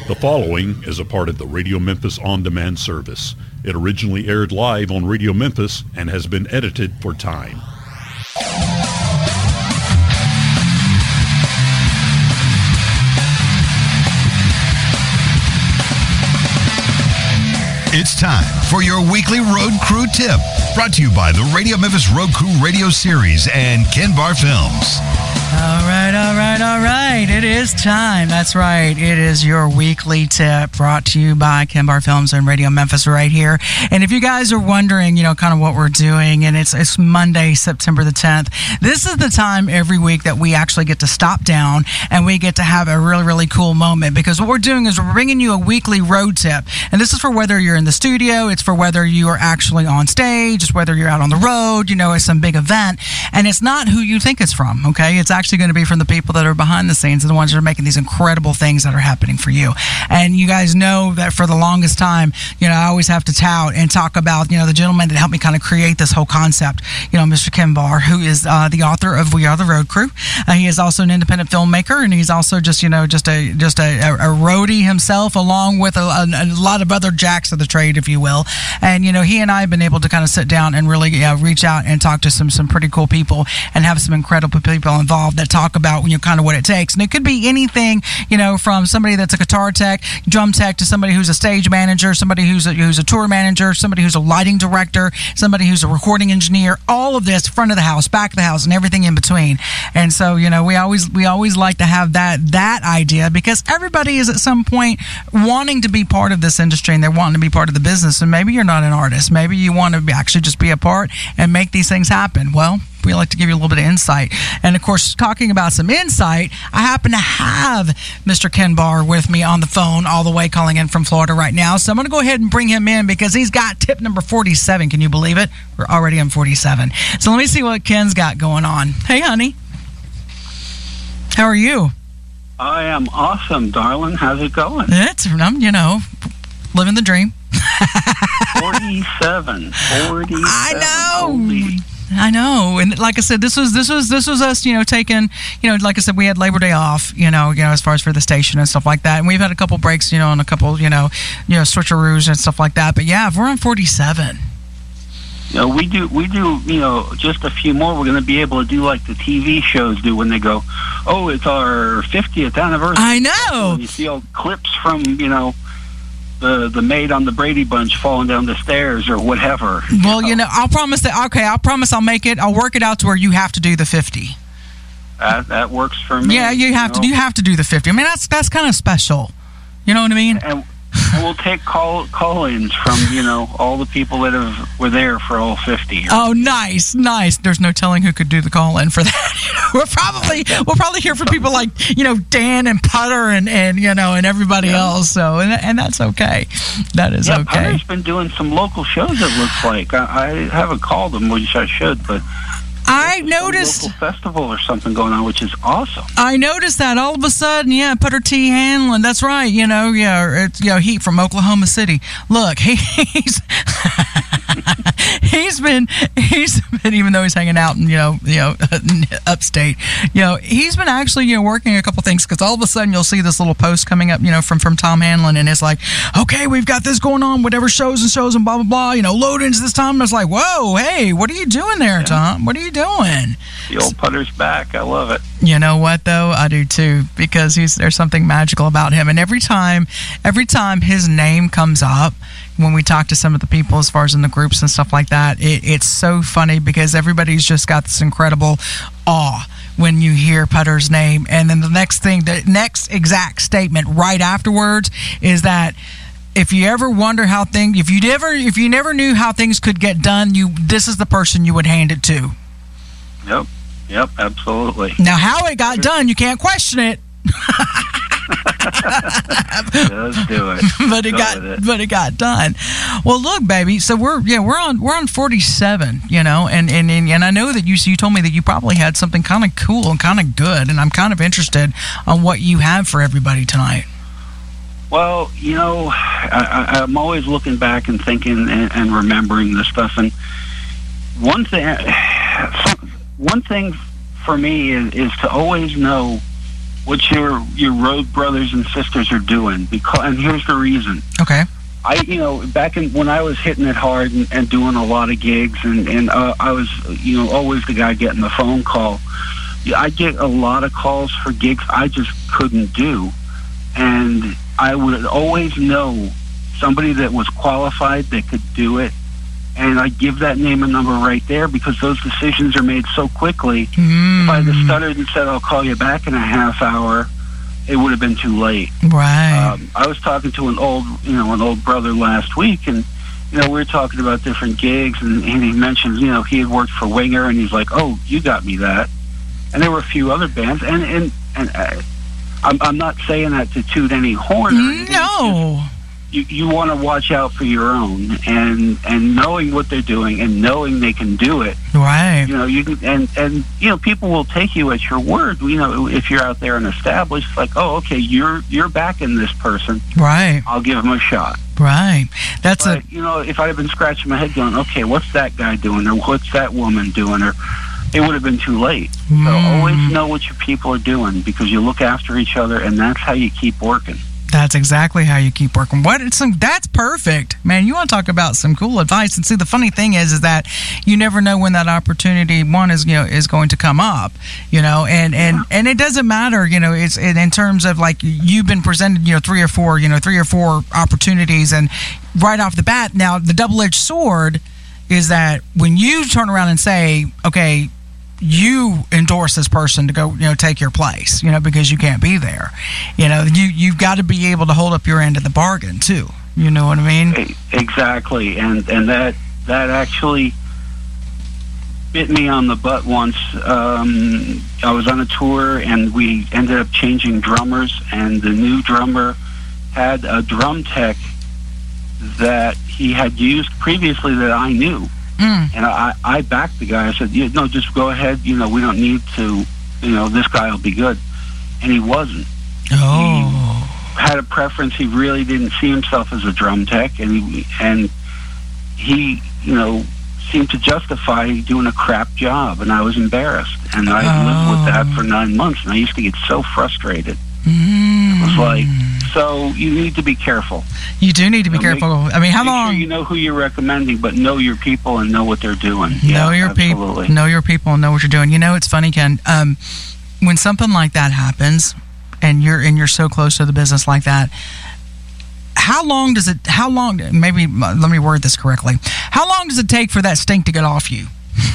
The following is a part of the Radio Memphis on-demand service. It originally aired live on Radio Memphis and has been edited for time. It's time for your weekly Road Crew tip, brought to you by the Radio Memphis Road Crew Radio Series and Ken Bar Films. All right. It is time. That's right. It is your weekly tip brought to you by Ken Bar Films and Radio Memphis right here. And if you guys are wondering, kind of what we're doing, and it's Monday, September the 10th, this is the time every week that we actually get to stop down and we get to have a really, really cool moment, because what we're doing is we're bringing you a weekly road tip. And this is for whether you're in the studio, it's for whether you are actually on stage, it's whether you're out on the road, it's some big event. And it's not who you think it's from, okay? It's actually going to be from the people that are behind the scenes and the ones that are making these incredible things that are happening for you. And you guys know that for the longest time, I always have to tout and talk about, the gentleman that helped me kind of create this whole concept, Mr. Ken Bar, who is the author of We Are the Road Crew. He is also an independent filmmaker, and he's also just a roadie himself, along with a lot of other jacks of the trade, if you will. And, he and I have been able to kind of sit down and really reach out and talk to some pretty cool people and have some incredible people involved that talk about, kind of what it takes. And it could be anything, from somebody that's a guitar tech, drum tech, to somebody who's a stage manager, somebody who's a tour manager, somebody who's a lighting director, somebody who's a recording engineer, all of this, front of the house, back of the house, and everything in between. And so, we always like to have that idea, because everybody is at some point wanting to be part of this industry, and they're wanting to be part of the business. And maybe you're not an artist. Maybe you want to actually just be a part and make these things happen. Well, we like to give you a little bit of insight. And, of course, talking about some insight, I happen to have Mr. Ken Bar with me on the phone all the way, calling in from Florida right now. So I'm going to go ahead and bring him in, because he's got tip number 47. Can you believe it? We're already on 47. So let me see what Ken's got going on. Hey, honey. How are you? I am awesome, darling. How's it going? It's, living the dream. 47. I know, and like I said, this was us, taking, like I said, we had Labor Day off, as far as for the station and stuff like that, and we've had a couple breaks, and a couple, switcheroos and stuff like that. But yeah, if we're on 47. We do, just a few more. We're going to be able to do like the TV shows do when they go, oh, it's our 50th anniversary. I know. And you see all clips from, the maid on the Brady Bunch falling down the stairs or whatever. Well, I'll promise that. Okay, I'll promise I'll make it. I'll work it out to where you have to do the 50. That works for me. Yeah, you have to do the 50. I mean, that's kind of special. You know what I mean? And we'll take call-ins from, all the people that were there for all 50. Oh, nice. There's no telling who could do the call-in for that. We'll probably hear from people like, Dan and Putter and everybody else. So, and that's okay. That is okay. Putter's been doing some local shows, it looks like. I haven't called them, which I should, but I noticed some local festival or something going on, which is awesome. I noticed that all of a sudden, Putter T. Hanlon. That's right. It's Heat from Oklahoma City. Look, he's been even though he's hanging out in upstate, he's been actually working a couple things, because all of a sudden you'll see this little post coming up from Tom Hanlon, and it's like, okay, we've got this going on, whatever shows and blah blah blah, load-ins this time. And it's like, whoa, hey, what are you doing there, Tom? What are you doing? The old Putter's back. I love it. You know what, though? I do too, because there's something magical about him. And every time his name comes up, when we talk to some of the people as far as in the groups and stuff like that, it's so funny, because everybody's just got this incredible awe when you hear Putter's name. And then the next exact statement right afterwards is that, if you ever wonder how things, if you never knew how things could get done, this is the person you would hand it to. Yep, absolutely. Now, how it got done, you can't question it. Let's do it. But it got done. Well, look, baby. So we're on 47. And I know that you told me that you probably had something kind of cool and kind of good, and I'm kind of interested on what you have for everybody tonight. Well, I'm always looking back and thinking and remembering this stuff. And one thing for me is to always know what your road brothers and sisters are doing, and here's the reason. Okay. Back when I was hitting it hard and doing a lot of gigs, and I was, always the guy getting the phone call. I get a lot of calls for gigs I just couldn't do, and I would always know somebody that was qualified that could do it, and I give that name and number right there, because those decisions are made so quickly. If I had stuttered and said, I'll call you back in a half hour, it would have been too late. Right. I was talking to an old brother last week, and we were talking about different gigs, and he mentioned, he had worked for Winger, and he's like, oh, you got me that. And there were a few other bands, and I'm not saying that to toot any horn or anything. No. You want to watch out for your own, and knowing what they're doing and knowing they can do it. Right. You can, and people will take you at your word. If you're out there and established, like, oh, okay, you're backing this person. Right. I'll give him a shot. Right. But, if I'd have been scratching my head going, okay, what's that guy doing, or what's that woman doing, or it would have been too late. So always know what your people are doing, because you look after each other, and that's how you keep working. That's exactly how you keep working. That's perfect, man. You want to talk about some cool advice? And see, the funny thing is that you never know when that opportunity is going to come up, and it doesn't matter, it's in terms of like you've been presented, three or four opportunities, and right off the bat. Now, the double-edged sword is that when you turn around and say, okay, you endorse this person to go, take your place, because you can't be there. You've got to be able to hold up your end of the bargain too. You know what I mean? Exactly, and that actually bit me on the butt once. I was on a tour, and we ended up changing drummers, and the new drummer had a drum tech that he had used previously that I knew. And I backed the guy. I said, no, just go ahead. We don't need to, this guy will be good. And he wasn't. Oh. He had a preference. He really didn't see himself as a drum tech. And he seemed to justify doing a crap job. And I was embarrassed. And I lived with that for 9 months. And I used to get so frustrated. It was like, so you need to be careful. You do need to be careful. I mean, how long? Make sure you know who you're recommending, but know your people and know what they're doing. Know your people and know what you're doing. It's funny, Ken. When something like that happens, and you're so close to the business like that, how long? Maybe let me word this correctly. How long does it take for that stink to get off you?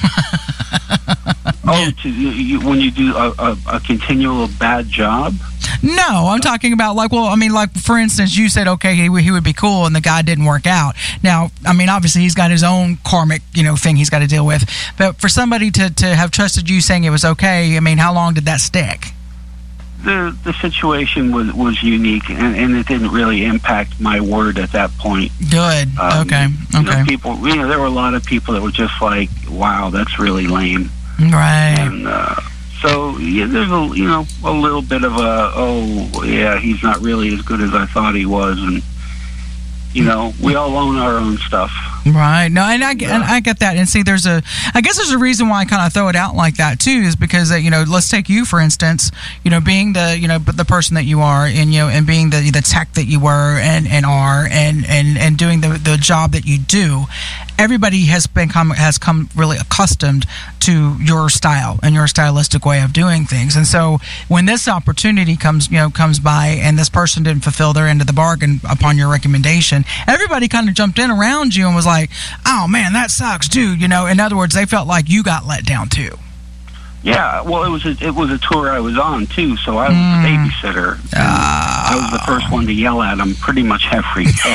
When you do a continual bad job? No, I'm talking about like for instance, you said, okay, he would be cool, and the guy didn't work out. Now, I mean, obviously he's got his own karmic, thing he's got to deal with. But for somebody to have trusted you saying it was okay, I mean, how long did that stick? The situation was unique, and it didn't really impact my word at that point. Good. Okay. People, there were a lot of people that were just like, wow, that's really lame. Right. And so there's a little bit of he's not really as good as I thought he was, and we all own our own stuff. Right. No, and I get that. And see, I guess there's a reason why I kind of throw it out like that too, is because let's take you for instance, being the person that you are, and being the tech that you were and are, and doing the job that you do. Everybody has come really accustomed to your style and your stylistic way of doing things. And so when this opportunity comes by, and this person didn't fulfill their end of the bargain upon your recommendation, everybody kind of jumped in around you and was like, oh man, that sucks too. In other words, they felt like you got let down too. Yeah, well, it was a tour I was on too, so I was the babysitter. I was the first one to yell at them pretty much every day.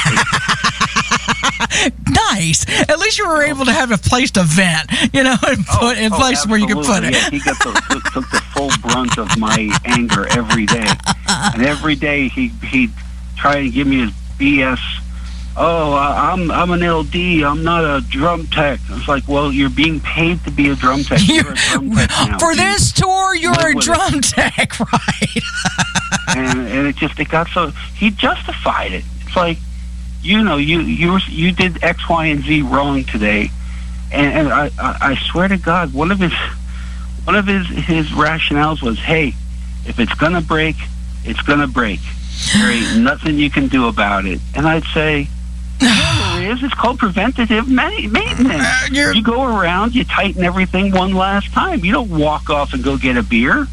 Nice. At least you were able to have a place to vent, and place where you could put it. Yeah, he took the full brunt of my anger every day, and every day he'd try and give me his BS. Oh, I'm an LD. I'm not a drum tech. I was like, well, you're being paid to be a drum tech. You're a drum tech now. For this tour, you're a drum tech, right? and it got so, he justified it. It's like, you did X, Y, and Z wrong today, and I swear to God, one of his rationales was, hey, If it's going to break, it's going to break. There ain't nothing you can do about it. And I'd say, yeah, there is. It's called preventative maintenance. You go around, you tighten everything one last time. You don't walk off and go get a beer.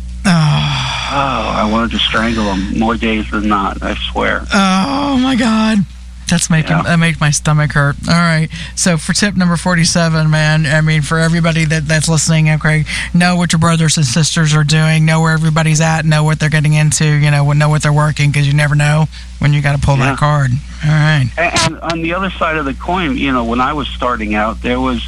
I wanted to strangle him more days than not, I swear. Oh, my God. That made my stomach hurt. All right. So for tip number 47, man, I mean, for everybody that's listening, okay, know what your brothers and sisters are doing, know where everybody's at, know what they're getting into, know what they're working, because you never know when you got to pull that card. All right. And on the other side of the coin, when I was starting out, there was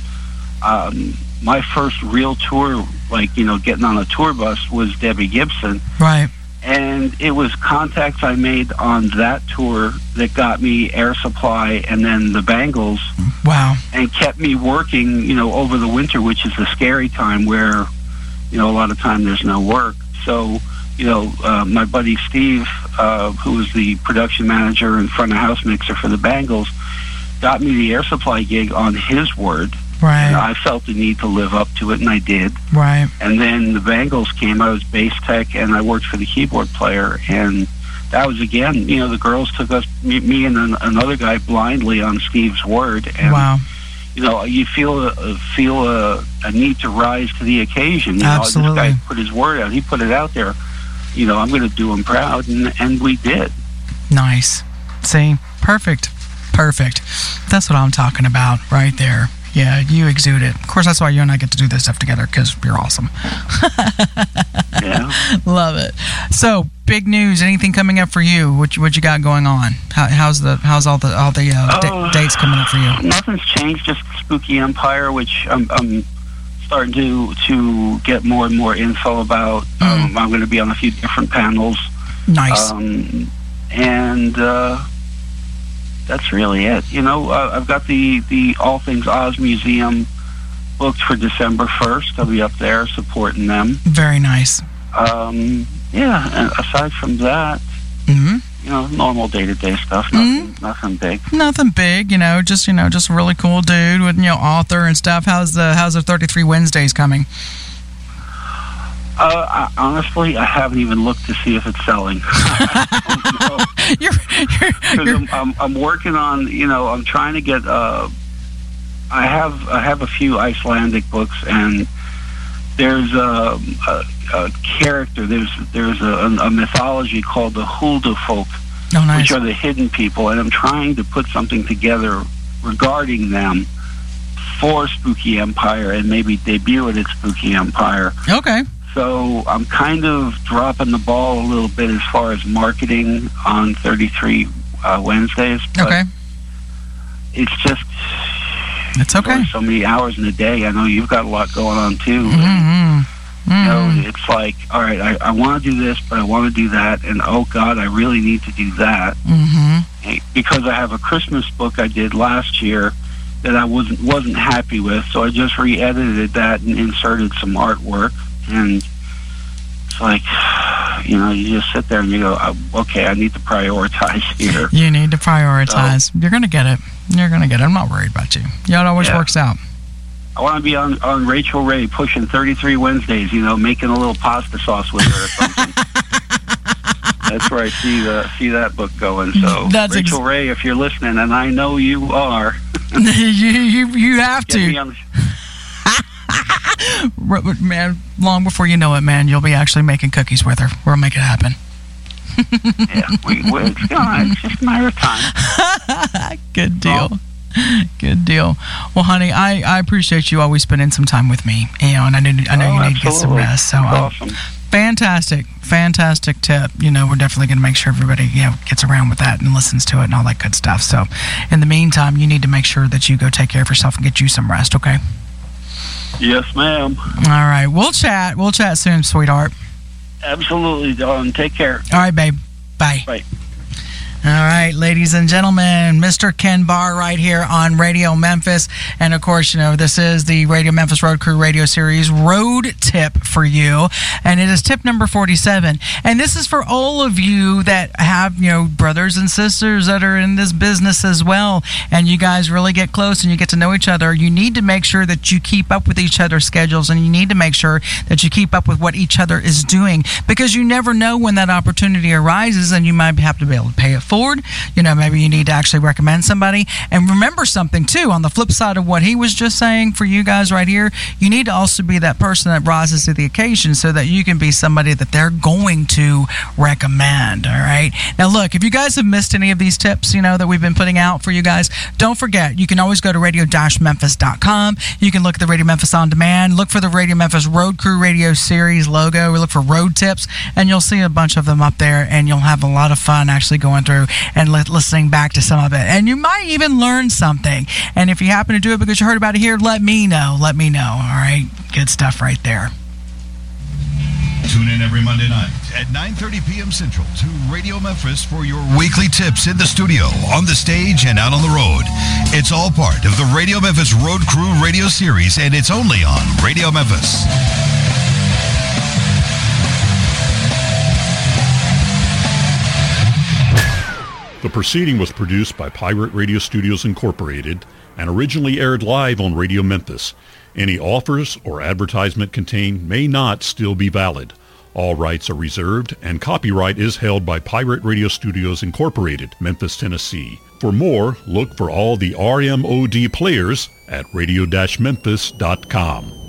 my first real tour, getting on a tour bus was Debbie Gibson. Right. And it was contacts I made on that tour that got me Air Supply and then the Bangles. Wow. And kept me working, over the winter, which is a scary time where, a lot of time there's no work. So, my buddy Steve, who was the production manager and front of house mixer for the Bangles, got me the Air Supply gig on his word. Right. And I felt the need to live up to it, and I did. Right. And then the Bangles came. I was bass tech, and I worked for the keyboard player. And that was, again, the girls took us, me and another guy, blindly on Steve's word. And, wow. You feel a need to rise to the occasion. Absolutely. This guy put his word out. He put it out there. I'm going to do him proud, and we did. Nice. See? Perfect. That's what I'm talking about right there. Yeah, you exude it. Of course, that's why you and I get to do this stuff together, because you're awesome. Yeah. Love it. So, big news. Anything coming up for you? What you got going on? How's all the dates coming up for you? Nothing's changed. Just Spooky Empire, which I'm starting to get more and more info about. I'm going to be on a few different panels. Nice. And that's really it. I've got the All Things Oz Museum booked for December 1st. I'll be up there supporting them. Very nice. And aside from that, normal day-to-day stuff. Nothing big. Nothing big. Just a really cool dude with author and stuff. How's the 33 Wednesdays coming? Honestly, I haven't even looked to see if it's selling. I'm working on, I'm trying to get, I have a few Icelandic books, and there's a character, there's a mythology called the Huldufolk, which are the hidden people, and I'm trying to put something together regarding them for Spooky Empire and maybe debut it at Spooky Empire. Okay. So I'm kind of dropping the ball a little bit as far as marketing on 33 Wednesdays. But okay. It's just... It's okay. So many hours in a day. I know you've got a lot going on, too. Mm-hmm. And, it's like, all right, I want to do this, but I want to do that. And, oh, God, I really need to do that. Mm-hmm. Because I have a Christmas book I did last year that I wasn't happy with. So I just re-edited that and inserted some artwork. And it's like, you just sit there and you go, okay, I need to prioritize here. You need to prioritize. So, you're going to get it. I'm not worried about you. It always works out. I want to be on Rachel Ray pushing 33 Wednesdays, making a little pasta sauce with her or something. That's where I see that book going. So, Rachel Ray, if you're listening, and I know you are. you have to. Man, long before you know it, man, you'll be actually making cookies with her. We'll make it happen. It's just a matter of time. Good deal. Good deal. Well, honey, I appreciate you always spending some time with me. And I know you need to get some rest. So, awesome. Fantastic tip. We're definitely going to make sure everybody gets around with that and listens to it and all that good stuff. So, in the meantime, you need to make sure that you go take care of yourself and get you some rest. Okay. Yes, ma'am. All right. We'll chat soon, sweetheart. Absolutely, darling. Take care. All right, babe. Bye. Bye. All right, ladies and gentlemen, Mr. Ken Barr right here on Radio Memphis. And of course, you know, this is the Radio Memphis Road Crew Radio Series Road Tip for you. And it is tip number 47. And this is for all of you that have, you know, brothers and sisters that are in this business as well. And you guys really get close and you get to know each other. You need to make sure that you keep up with each other's schedules, and you need to make sure that you keep up with what each other is doing, because you never know when that opportunity arises and you might have to be able to pay it forward. You know, maybe you need to actually recommend somebody. And remember something too, on the flip side of what he was just saying for you guys right here, you need to also be that person that rises to the occasion so that you can be somebody that they're going to recommend. All right. Now look, if you guys have missed any of these tips, you know, that we've been putting out for you guys, don't forget, you can always go to radio-memphis.com. You can look at the Radio Memphis On Demand, look for the Radio Memphis Road Crew Radio Series logo, look for road tips, and you'll see a bunch of them up there, and you'll have a lot of fun actually going through and listening back to some of it. And you might even learn something. And if you happen to do it because you heard about it here, let me know. Let me know. All right? Good stuff right there. Tune in every Monday night at 9:30 p.m. Central to Radio Memphis for your weekly tips in the studio, on the stage, and out on the road. It's all part of the Radio Memphis Road Crew Radio Series, and it's only on Radio Memphis. The proceeding was produced by Pirate Radio Studios Incorporated and originally aired live on Radio Memphis. Any offers or advertisement contained may not still be valid. All rights are reserved, and copyright is held by Pirate Radio Studios Incorporated, Memphis, Tennessee. For more, look for all the RMOD players at radio-memphis.com.